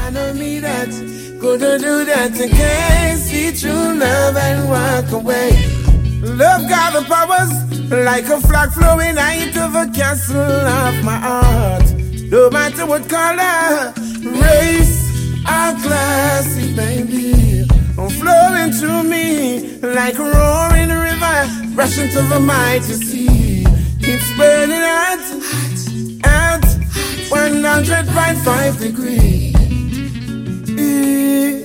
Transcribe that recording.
don't need that. Couldn't do that again. See true love and walk away. Love got the powers, like a flag flowing out of a castle of my heart. No matter what color, race, or class it may be, flowing through me like a roaring river, rushing to the mighty sea. It's burning hot, 100.5 degrees.